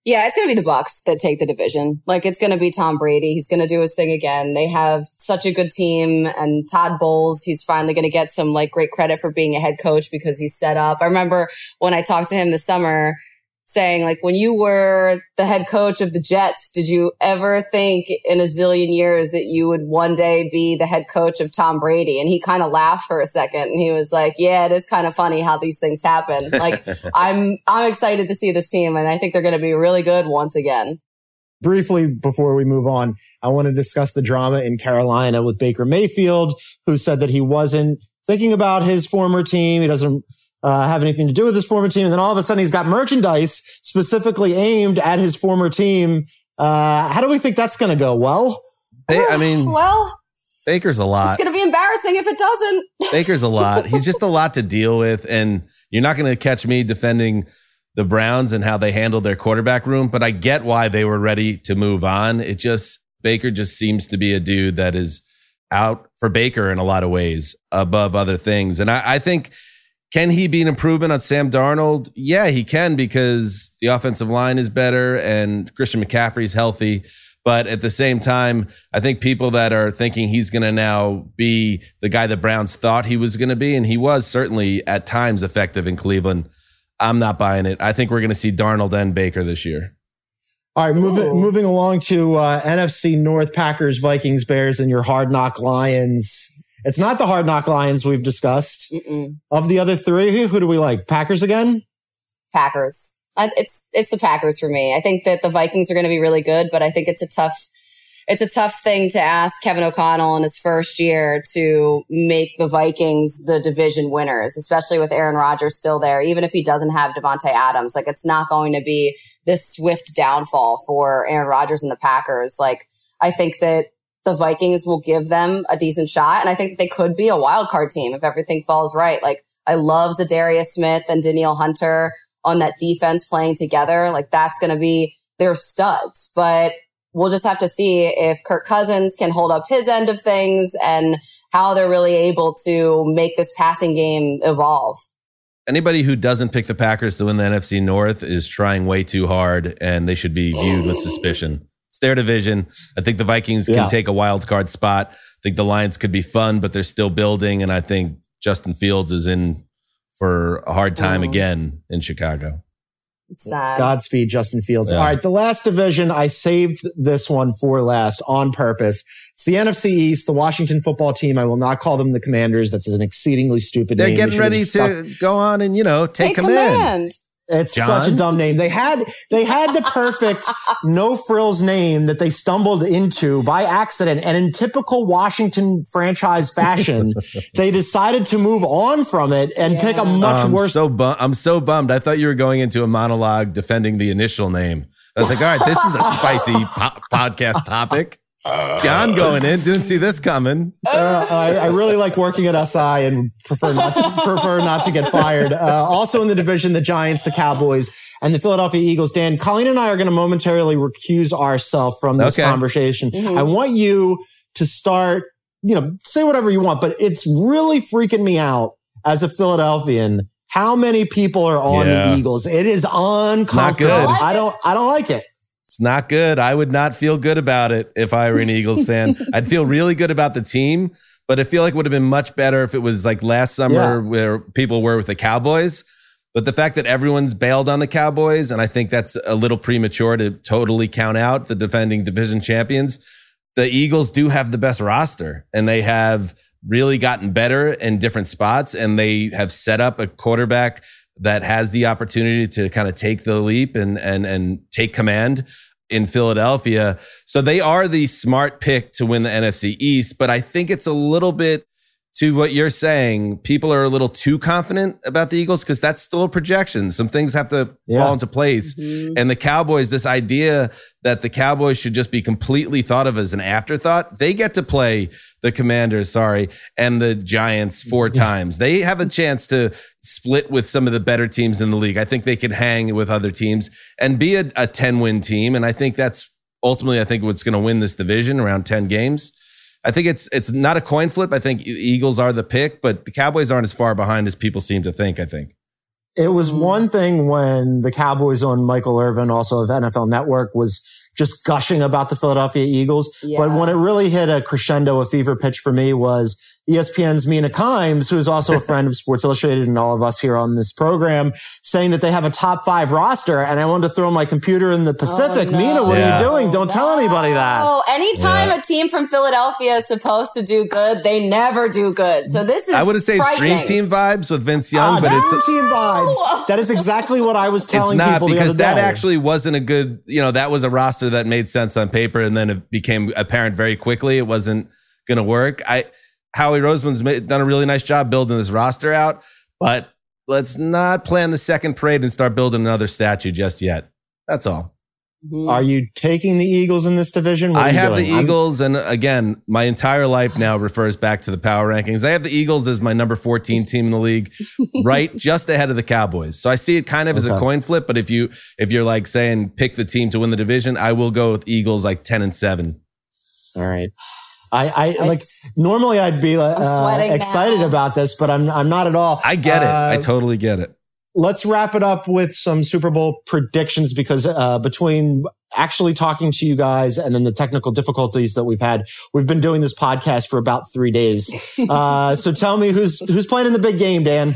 Yeah, it's going to be the Bucs that take the division. Like, it's going to be Tom Brady. He's going to do his thing again. They have such a good team. And Todd Bowles, he's finally going to get some like great credit for being a head coach because he's set up. I remember when I talked to him this summer saying, like, when you were the head coach of the Jets, did you ever think in a zillion years that you would one day be the head coach of Tom Brady? And he kind of laughed for a second and he was like, yeah, it is kind of funny how these things happen. Like, I'm, I'm excited to see this team and I think they're going to be really good once again. Briefly, before we move on, I want to discuss the drama in Carolina with Baker Mayfield, who said that he wasn't thinking about his former team. He doesn't Uh, have anything to do with his former team. And then all of a sudden he's got merchandise specifically aimed at his former team. Uh, how do we think that's going to go? Well, they, I mean, well, Baker's a lot. It's going to be embarrassing if it doesn't. Baker's a lot. He's just a lot to deal with. And you're not going to catch me defending the Browns and how they handled their quarterback room, but I get why they were ready to move on. It just, Baker just seems to be a dude that is out for Baker in a lot of ways above other things. And I, I think, can he be an improvement on Sam Darnold? Yeah, he can because the offensive line is better and Christian McCaffrey's healthy. But at the same time, I think people that are thinking he's going to now be the guy the Browns thought he was going to be, and he was certainly at times effective in Cleveland, I'm not buying it. I think we're going to see Darnold and Baker this year. All right, moving moving along to uh, N F C North, Packers, Vikings, Bears, and your Hard Knock Lions. It's not the Hard Knock Lions we've discussed. Mm-mm. Of the other three, who do we like? Packers again? Packers. It's it's the Packers for me. I think that the Vikings are going to be really good, but I think it's a tough it's a tough thing to ask Kevin O'Connell in his first year to make the Vikings the division winners, especially with Aaron Rodgers still there. Even if he doesn't have Devontae Adams, like it's not going to be this swift downfall for Aaron Rodgers and the Packers. Like I think that the Vikings will give them a decent shot. And I think they could be a wild card team if everything falls right. Like I love Zadarius Smith and Danielle Hunter on that defense playing together. Like that's going to be their studs, but we'll just have to see if Kirk Cousins can hold up his end of things and how they're really able to make this passing game evolve. Anybody who doesn't pick the Packers to win the N F C North is trying way too hard and they should be viewed with suspicion. It's their division. I think the Vikings can Yeah. take a wild card spot. I think the Lions could be fun, but they're still building. And I think Justin Fields is in for a hard time Mm. again in Chicago. It's sad. Godspeed, Justin Fields. Yeah. All right, the last division, I saved this one for last on purpose. It's the N F C East, the Washington football team. I will not call them the Commanders. That's an exceedingly stupid They're name. getting They ready should have to go on and, you know, take, Take command. command. It's John? such a dumb name. They had they had the perfect no frills name that they stumbled into by accident, and in typical Washington franchise fashion, they decided to move on from it and pick a much I'm worse. so bum- I'm so bummed. I thought you were going into a monologue defending the initial name. I was like, all right, this is a spicy po- podcast topic. John going in, didn't see this coming. Uh, I, I really like working at S I and prefer not to, prefer not to get fired. Uh, also in the division, the Giants, the Cowboys, and the Philadelphia Eagles. Dan, Colleen and I are going to momentarily recuse ourselves from this Okay. conversation. Mhm. I want you to start, you know, say whatever you want, but it's really freaking me out as a Philadelphian how many people are on Yeah. the Eagles. It is uncomfortable. not good. I like I don't, I don't like it. It's not good. I would not feel good about it if I were an Eagles fan. I'd feel really good about the team, but I feel like it would have been much better if it was like last summer Yeah. where people were with the Cowboys. But the fact that everyone's bailed on the Cowboys, and I think that's a little premature to totally count out the defending division champions. The Eagles do have the best roster, and they have really gotten better in different spots, and they have set up a quarterback that has the opportunity to kind of take the leap and and and take command in Philadelphia. So they are the smart pick to win the N F C East, but I think it's a little bit to what you're saying. People are a little too confident about the Eagles because that's still a projection. Some things have to Yeah. fall into place. Mhm. And the Cowboys, this idea that the Cowboys should just be completely thought of as an afterthought, they get to play the Commanders, sorry, and the Giants four times. They have a chance to split with some of the better teams in the league. I think they could hang with other teams and be a, a ten-win team. And I think that's ultimately, I think, what's going to win this division, around ten games. I think it's it's not a coin flip. I think Eagles are the pick, but the Cowboys aren't as far behind as people seem to think, I think. It was one thing when the Cowboys owned Michael Irvin, also of N F L Network, was just gushing about the Philadelphia Eagles. Yeah. But when it really hit a crescendo, a fever pitch for me was E S P N's Mina Kimes, who is also a friend of Sports Illustrated and all of us here on this program, saying that they have a top five roster. And I wanted to throw my computer in the Pacific. Oh, no. Mina, what Yeah. are you doing? Don't no. tell anybody that. Oh, anytime Yeah. a team from Philadelphia is supposed to do good, they never do good. So this is I wouldn't say it's Dream frightening. Team vibes with Vince Young, Ah, but Dream it's Team vibes. That is exactly what I was it's telling not people the because other that day. actually wasn't a good, you know, that was a roster that made sense on paper and then it became apparent very quickly it wasn't going to work. I Howie Roseman's made, done a really nice job building this roster out, but let's not plan the second parade and start building another statue just yet. That's all. Are you taking the Eagles in this division? What are I you have doing? the I'm- Eagles, and again, my entire life now refers back to the power rankings. I have the Eagles as my number fourteen team in the league, right just ahead of the Cowboys. So I see it kind of as a Okay. coin flip, but if you if you're like saying pick the team to win the division, I will go with Eagles like ten and seven. All right. I, I like normally I'd be uh, sweating excited now. about this, but I'm I'm not at all. I get it. I Uh, totally get it. Let's wrap it up with some Super Bowl predictions because uh, between actually talking to you guys and then the technical difficulties that we've had, we've been doing this podcast for about three days. Uh, so tell me who's who's playing in the big game, Dan?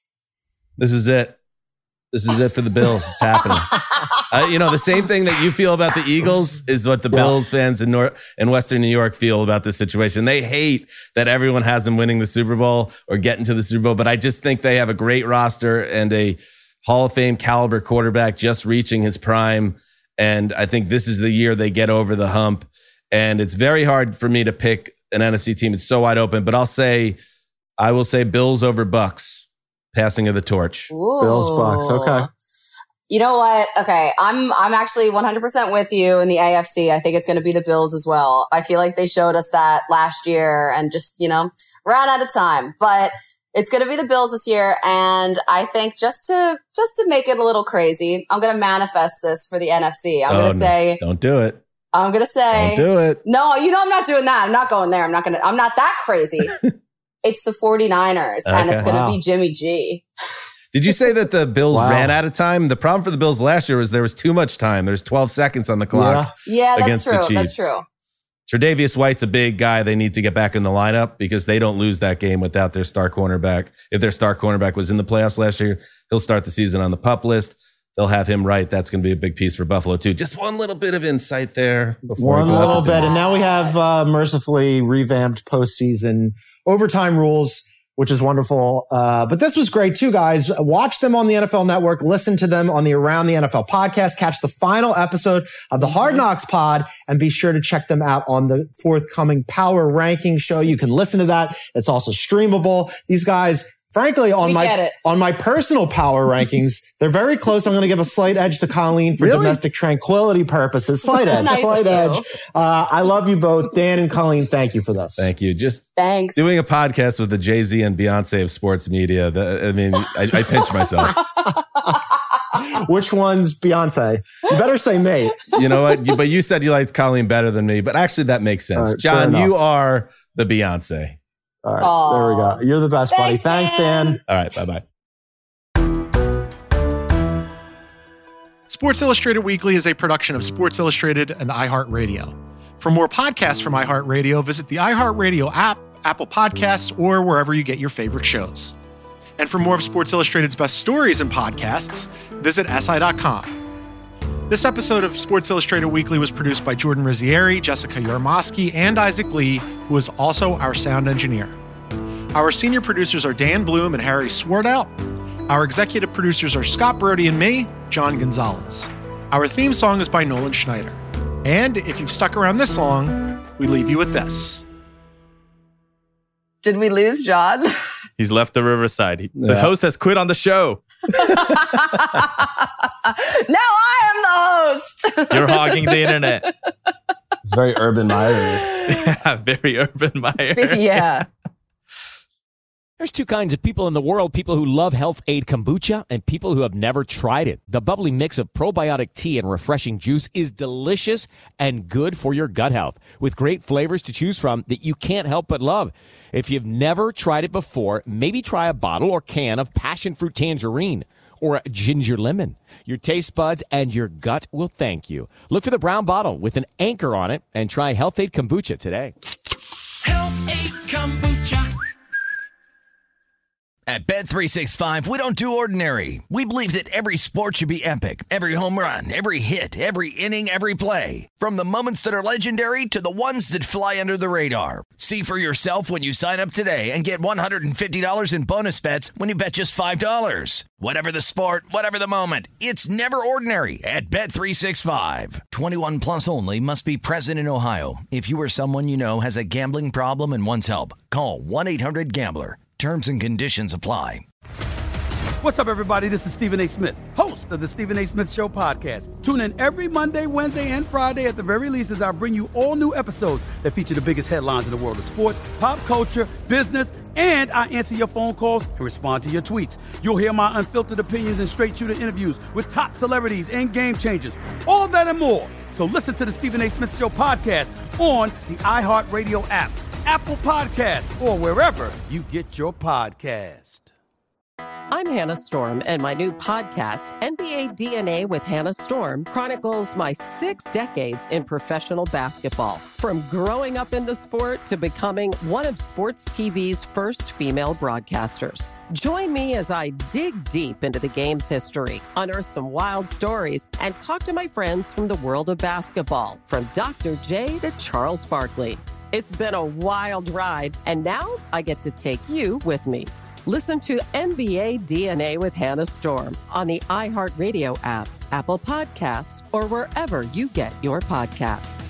This is it. This is it for the Bills. It's happening. Uh, you know, the same thing that you feel about the Eagles is what the Yeah. Bills fans in North in Western New York feel about this situation. They hate that everyone has them winning the Super Bowl or getting to the Super Bowl, but I just think they have a great roster and a Hall of Fame caliber quarterback just reaching his prime. And I think this is the year they get over the hump. And it's very hard for me to pick an N F C team. It's so wide open, but I'll say, I will say Bills over Bucks, passing of the torch. Ooh. Bills, Bucks. Okay. You know what? Okay, I'm I'm actually one hundred percent with you in the A F C. I think it's going to be the Bills as well. I feel like they showed us that last year and just, you know, ran out of time. But it's going to be the Bills this year, and I think just to just to make it a little crazy, I'm going to manifest this for the N F C. I'm Oh, going to no. say Don't do it. I'm going to say Don't do it. No, you know I'm not doing that. I'm not going there. I'm not going to I'm not that crazy. It's the 49ers, and Okay. it's going to Wow. be Jimmy G. Did you say that the Bills Wow. ran out of time? The problem for the Bills last year was there was too much time. There's twelve seconds on the clock. Yeah, that's Against the true. That's Chiefs. true. Tre'Davious White's a big guy. They need to get back in the lineup because they don't lose that game without their star cornerback. If their star cornerback was in the playoffs last year, he'll start the season on the PUP list. They'll have him right. That's going to be a big piece for Buffalo too. Just one little bit of insight there. Before One we go out little the door. bit. And now we have uh, mercifully revamped postseason overtime rules, which is wonderful. Uh, but this was great too, guys. Watch them on the N F L Network. Listen to them on the Around the N F L podcast. Catch the final episode of the Hard Knocks pod and be sure to check them out on the forthcoming Power Ranking show. You can listen to that. It's also streamable. These guys, frankly, on We my get it. on my personal power rankings, they're very close. I'm going to give a slight edge to Colleen for Really? domestic tranquility purposes. Slight edge, Nice slight of you. edge. Uh, I love you both, Dan and Colleen. Thank you for this. Thank you. Just Thanks. doing a podcast with the Jay-Z and Beyonce of sports media. That, I mean, I, I pinch myself. Which one's Beyonce? You better say me. You know what? You- But you said you liked Colleen better than me. But actually, that makes sense. All right, John, fair you enough. are the Beyonce. All right, Aw. there we go. You're the best, buddy. Thanks, Thanks, Dan. All right. Bye-bye. Sports Illustrated Weekly is a production of Sports Illustrated and iHeartRadio. For more podcasts from iHeartRadio, visit the iHeartRadio app, Apple Podcasts, or wherever you get your favorite shows. And for more of Sports Illustrated's best stories and podcasts, visit S I dot com. This episode of Sports Illustrated Weekly was produced by Jordan Rizzieri, Jessica Yarmosky, and Isaac Lee, who is also our sound engineer. Our senior producers are Dan Bloom and Harry Swartout. Our executive producers are Scott Brody and me, John Gonzalez. Our theme song is by Nolan Schneider. And if you've stuck around this long, we leave you with this. Did we lose John? He's left the Riverside. He- The Yeah. host has quit on the show. Now I am the host. You're hogging the internet. It's very Urban Meyer. Yeah, very Urban Meyer. Yeah. There's two kinds of people in the world, people who love Health Aid Kombucha and people who have never tried it. The bubbly mix of probiotic tea and refreshing juice is delicious and good for your gut health, with great flavors to choose from that you can't help but love. If you've never tried it before, maybe try a bottle or can of passion fruit tangerine. or ginger lemon. Your taste buds and your gut will thank you. Look for the brown bottle with an anchor on it and try Health-Ade Kombucha today. Health-Ade Kombucha. At Bet three sixty-five, we don't do ordinary. We believe that every sport should be epic. Every home run, every hit, every inning, every play. From the moments that are legendary to the ones that fly under the radar. See for yourself when you sign up today and get one hundred fifty dollars in bonus bets when you bet just five dollars. Whatever the sport, whatever the moment, it's never ordinary at Bet three sixty-five. twenty-one plus only. Must be present in Ohio. If you or someone you know has a gambling problem and wants help, call one eight hundred gambler. Terms and conditions apply. What's up, everybody? This is Stephen A. Smith, host of the Stephen A. Smith Show podcast. Tune in every Monday, Wednesday, and Friday at the very least as I bring you all new episodes that feature the biggest headlines in the world of sports, pop culture, business, and I answer your phone calls and respond to your tweets. You'll hear my unfiltered opinions and straight-shooter interviews with top celebrities and game changers. All that and more. So listen to the Stephen A. Smith Show podcast on the iHeartRadio app, Apple Podcasts, or wherever you get your podcast. I'm Hannah Storm, and my new podcast, N B A D N A with Hannah Storm, chronicles my six decades in professional basketball. From growing up in the sport to becoming one of sports T V's first female broadcasters. Join me as I dig deep into the game's history, unearth some wild stories, and talk to my friends from the world of basketball, from Doctor J to Charles Barkley. It's been a wild ride, and now I get to take you with me. Listen to N B A D N A with Hannah Storm on the iHeartRadio app, Apple Podcasts, or wherever you get your podcasts.